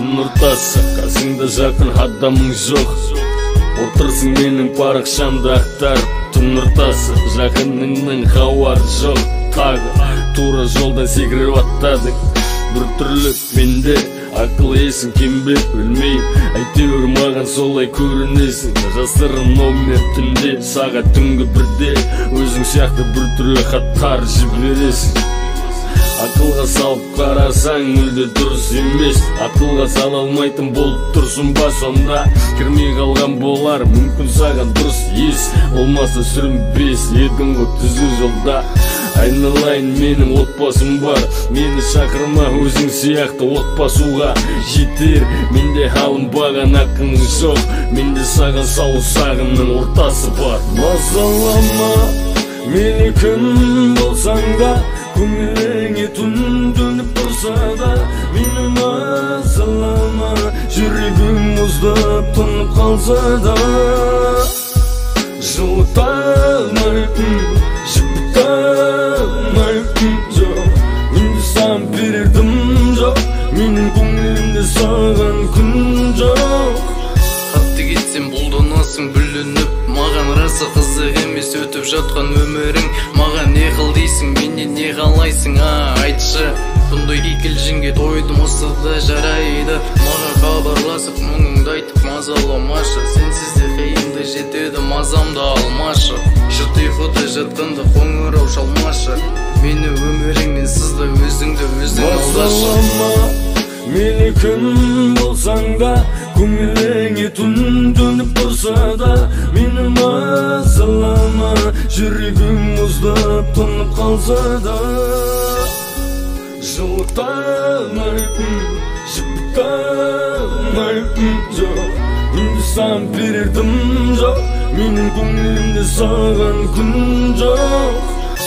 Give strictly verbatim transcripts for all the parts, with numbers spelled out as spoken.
түн ортасы, қасыңда жақын адамың жоқ. Отырсың менің парақшамды ақтарып, түн ортасы, жақыныңның хабары жоқ. Тағы тура жолдан секіріп аттадың, бір түрлі менде ақыл есің кембе білмеймін, әйтеуір маған солай көрінесің. Жасырын номер түнде, сағат түнгі бірде, өзің сияқты бір түрлі хаттар жібересің. Ақылға салып қарасаң мүлде дұрыс емес, ақылға сала алмайтын болып тұрсың ба сонда? Кірмей қалған болар, мүмкін саған дұрыс ес, болмаса сүрінбес едің ғой түзу жолда. Айналайын, менің отбасым бар, мені шақырма өзің сияқты отбасуға жетер. Менде алынбаған ақының жоқ, менде саған саусағымның ортасы бар. Мазалама мені күн болсаң да, көңіліңе түн төніп тұрса да, мені мазалама, жүрегім мұздап тұнып қалса да. Жылытамайтын, жібітамайтын жоқ, менде саған берердім жоқ, менің көңілімде саған күн жоқ. Қатты кетсем бұлданасың бүлініп, маған расы қызық емес өтіп жатқан өмірің. Маған не қыл дейсің, менен не қалайсың, а айтшы. Бұндай кикілжіңге тойдым, осы да жарайды. Маған хабарласып мұңыңды айтып мазаламашы, сенсіз де қиынды жетеді, мазамды алмашы. Жұрт ұйқыда жатқанда қоңырау шалмашы, мені өміріңнен сызда өзіңді өзің алдашы. Мазалама мені күн болсаң да, көңіліңе түн төніп тұрса да, мені мазалама, жүрегім мұздап тұнып қалса да. Жылытамайтын, жібітамайтын жоқ, менде саған берердім жоқ, менің көңілімде саған күн жоқ.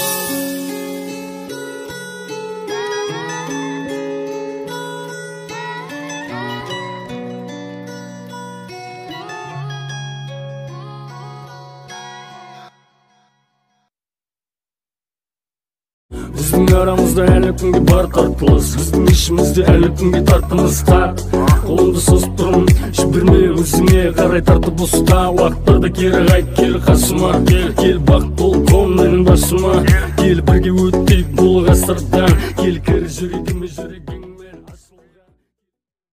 Біздің арамызда әлі күнге бар тартылыс, біздің ішімізде әлі күнге тартымыз тар. Қолымды созып тұрмын, жіберме өзіңе қарай тартып ұста. Уақыттарда кері қайт, кел қасыма, кел бақ бол көңілің басыма, кел бірге өттейік бұл ғасырдан, кел кір жүрегіме жүрегің.